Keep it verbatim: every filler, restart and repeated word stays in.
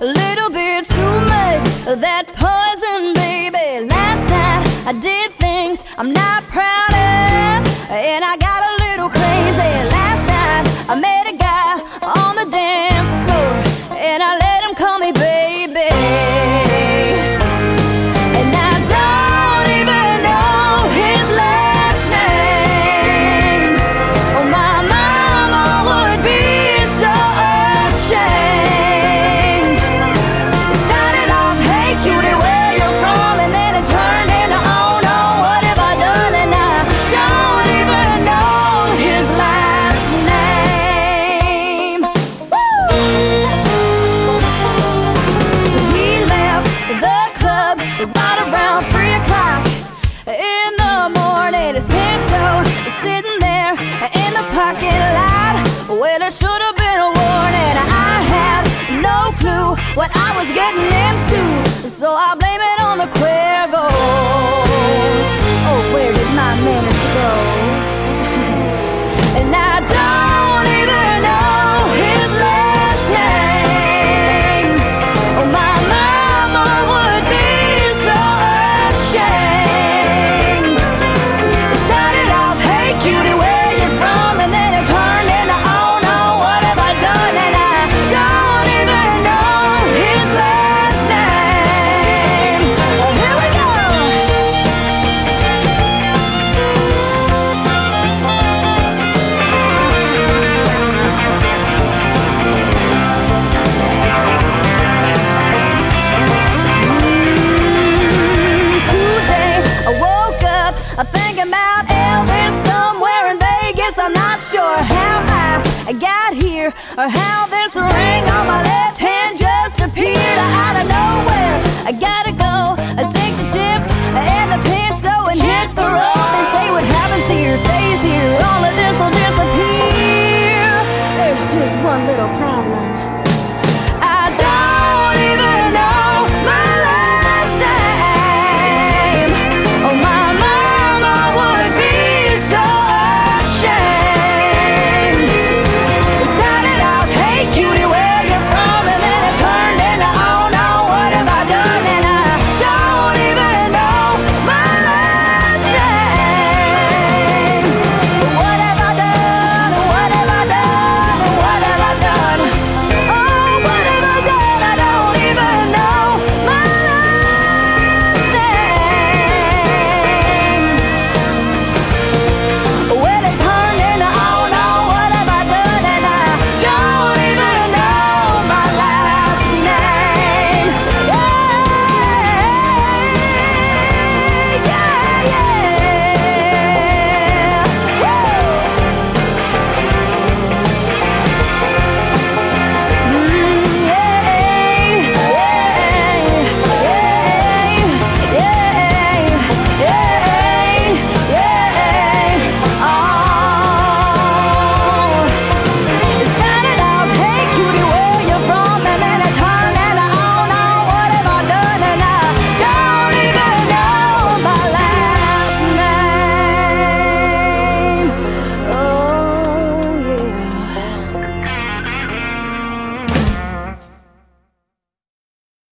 a little bit too much of that poison, baby. Last night I did things I'm not proud of, and I got a little crazy. Last night I met a guy on the dance floor, and I let him call me baby. And I don't even know his last name. Oh, my mama would be so ashamed. It started off, hey cutie, where you from? And then it turned into, oh no, what have I done? And I don't even know his last name. Woo! We left the club right around three o'clock in the morning. His Pinto is sitting there in the parking lot. Well, it should have been a warning. I had no clue what I was getting into, so I blame